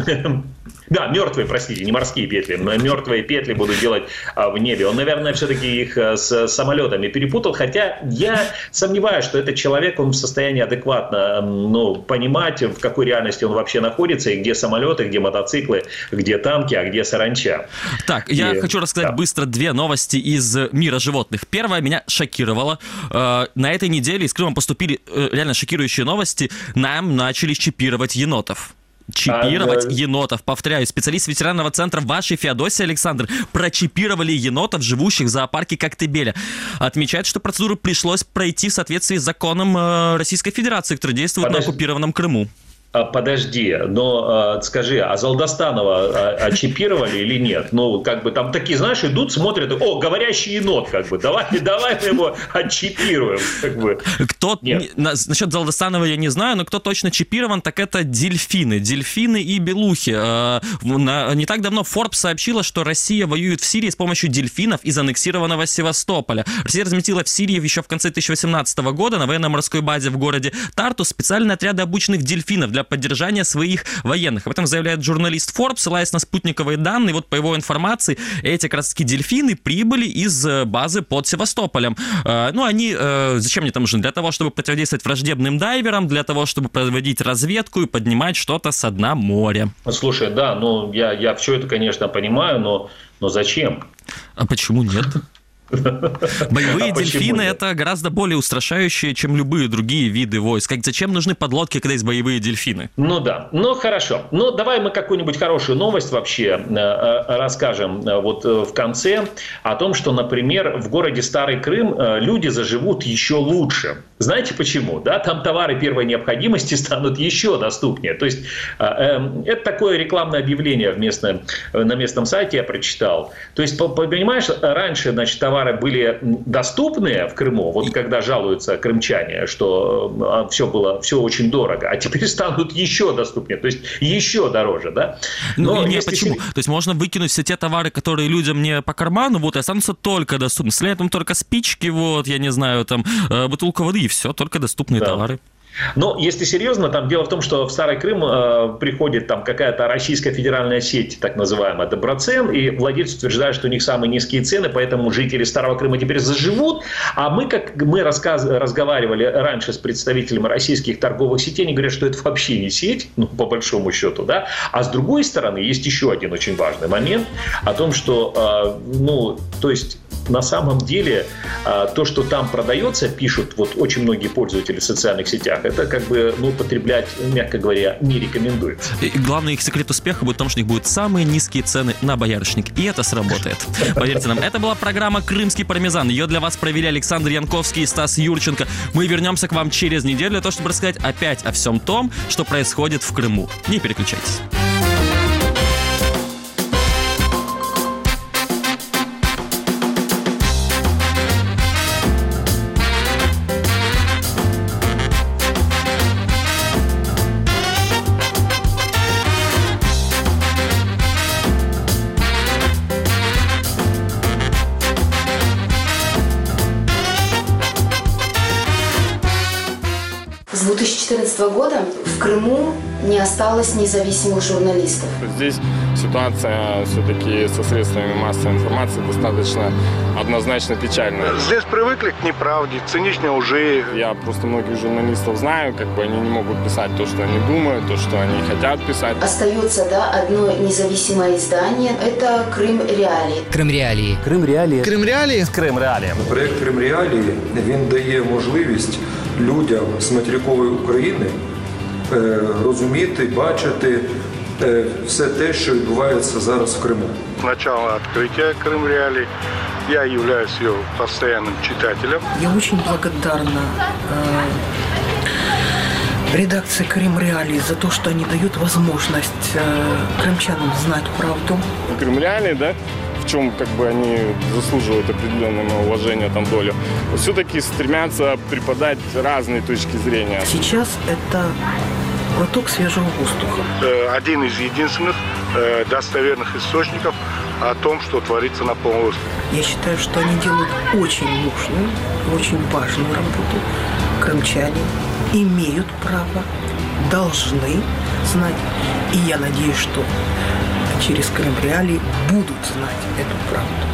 Да, мертвые, простите, не морские петли, но мертвые петли будут делать а, в небе. Он, наверное, все-таки их а, с самолетами перепутал, хотя я сомневаюсь, что этот человек, он в состоянии адекватно ну, понимать, в какой реальности он вообще находится, и где самолеты, где мотоциклы, где танки, а где саранча. Так, я и, хочу рассказать да. быстро две новости из мира животных. Первая меня шокировала. Э, на этой неделе из Крыма поступили э, реально шокирующие новости. Нам начали чипировать енотов. Чипировать а, да. енотов. Повторяю, специалист ветеранного центра вашей Феодосии Александр прочипировали енотов, живущих в зоопарке Коктебеля. Отмечает, что процедуру пришлось пройти в соответствии с законом Российской Федерации, который действует Подожди. на оккупированном Крыму. Подожди, но э, скажи, а Залдастанова очипировали или нет? Ну, как бы там такие, знаешь, идут, смотрят, о, говорящий енот, как бы, давай, давай мы его отчипируем, как бы. Кто, не, насчет Залдастанова я не знаю, но кто точно чипирован, так это дельфины, дельфины и белухи. Э, на, не так давно Forbes сообщила, что Россия воюет в Сирии с помощью дельфинов из аннексированного Севастополя. Россия разместила в Сирии еще в конце тысяча девятьсот восемнадцатого года на военно-морской базе в городе Тарту специальные отряды обученных дельфинов для поддержания своих военных. Об этом заявляет журналист Forbes, ссылаясь на спутниковые данные. Вот по его информации, эти как раз таки дельфины прибыли из базы под Севастополем. Ну, они, зачем мне там нужны? Для того, чтобы противодействовать враждебным дайверам, для того, чтобы проводить разведку и поднимать что-то со дна моря. Слушай, да, ну, я, я все это, конечно, понимаю, но, но зачем? А почему нет? Боевые а дельфины — это гораздо более устрашающие, чем любые другие виды войск. Как, зачем нужны подлодки, когда есть боевые дельфины? Ну да, ну хорошо. Ну давай мы какую-нибудь хорошую новость вообще э, расскажем э, вот э, в конце о том, что, например, в городе Старый Крым э, люди заживут еще лучше. Знаете почему? Да, там товары первой необходимости станут еще доступнее. То есть э, э, это такое рекламное объявление в местном, на местном сайте я прочитал. То есть, понимаешь, раньше, значит, товары товары были доступны в Крыму, вот когда жалуются крымчане, что все было, все очень дорого, а теперь станут еще доступнее, то есть еще дороже, да? Но ну, нет, почему? Сер... То есть можно выкинуть все те товары, которые людям не по карману, вот, и останутся только доступны. С летом только спички, вот, я не знаю, там, бутылка воды, и все, только доступные да. товары. Но если серьезно, там дело в том, что в Старый Крым э, приходит там какая-то российская федеральная сеть, так называемая Доброцен, и владельцы утверждают, что у них самые низкие цены, поэтому жители Старого Крыма теперь заживут. А мы, как мы рассказ, разговаривали раньше с представителями российских торговых сетей, они говорят, что это вообще не сеть, ну, по большому счету, да. А с другой стороны, есть еще один очень важный момент о том, что, э, ну, то есть... На самом деле, то, что там продается, пишут вот очень многие пользователи в социальных сетях, это как бы, ну, потреблять, мягко говоря, не рекомендуется. И главный их секрет успеха будет в том, что у них будут самые низкие цены на боярышник. И это сработает. Поверьте нам, это была программа «Крымский пармезан». Ее для вас провели Александр Янковский и Стас Юрченко. Мы вернемся к вам через неделю для того, чтобы рассказать опять о всем том, что происходит в Крыму. Не переключайтесь. С две тысячи четырнадцатого года в Крыму не осталось независимых журналистов. Здесь ситуация все-таки со средствами массовой информации достаточно однозначно печальная. Здесь привыкли к неправде, к циничной лжи. Я просто многих журналистов знаю, как бы они не могут писать то, что они думают, то, что они хотят писать. Остается, да, одно независимое издание. Это Крым Реалии. Крим Реалії. Крим Реалії. Крим Реалії. Крим Реалії. Проект Крим Реалії, він дає можливість людям з материкової України розуміти, бачити все те, що відбувається зараз в Криму. С начала открытия Крым Реалии я являюсь ее постоянным читателем. Я очень благодарна э, редакции Крым Реалии за то, что они дают возможность э, крымчанам знать правду. Крым Реалии, да? В чем как бы они заслуживают определенного уважения, там, долю, все-таки стремятся преподать разные точки зрения. Сейчас это глоток свежего воздуха. Один из единственных э, достоверных источников о том, что творится на полуострове. Я считаю, что они делают очень нужную, очень важную работу. Крымчане имеют право, должны знать. И я надеюсь, что через Крым Реалии будут знать эту правду.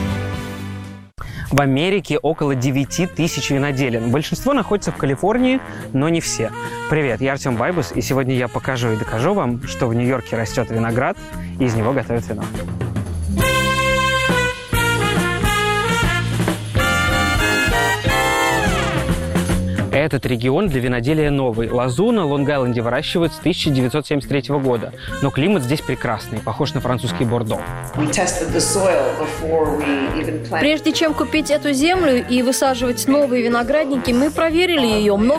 В Америке около девяти тысяч виноделин. Большинство находится в Калифорнии, но не все. Привет, я Артем Байбус, и сегодня я покажу и докажу вам, что в Нью-Йорке растет виноград, и из него готовят вино. Этот регион для виноделия новый. Лозу на Лонг-Айленде выращивают с тысяча девятьсот семьдесят третьего года. Но климат здесь прекрасный, похож на французский Бордо. Прежде чем купить эту землю и высаживать новые виноградники, мы проверили ее много